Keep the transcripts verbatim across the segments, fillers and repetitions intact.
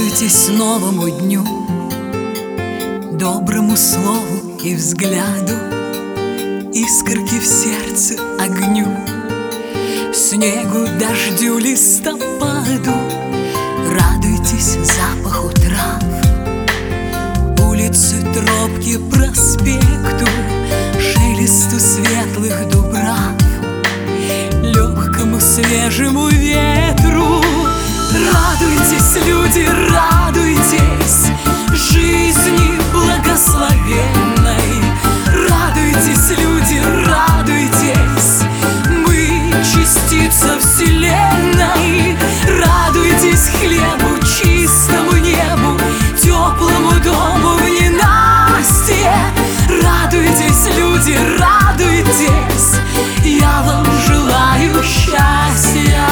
Радуйтесь новому дню, доброму слову и взгляду, искорки в сердце огню, снегу, дождю, листопаду. Радуйтесь запаху трав, улице, тропке, проспекту, шелесту светлых дубрав, легкому свежему ветру. Радуйтесь, люди, радуйтесь жизни благословенной. Радуйтесь, люди, радуйтесь, мы частица вселенной. Радуйтесь хлебу, чистому небу, теплому дому в ненастье. Радуйтесь, люди, радуйтесь, я вам желаю счастья.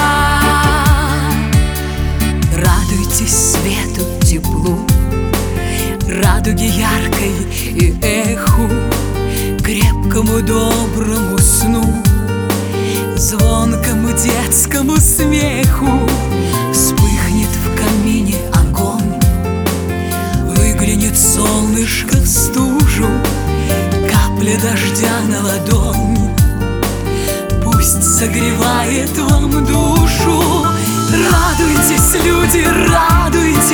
Радуйтесь свету, теплу, радуге яркой и эху, крепкому доброму сну, звонкому детскому смеху. Вспыхнет в камине огонь, выглянет солнышко в стужу, капля дождя на ладонь пусть согревает вам душу. Радуйтесь, люди, радуйтесь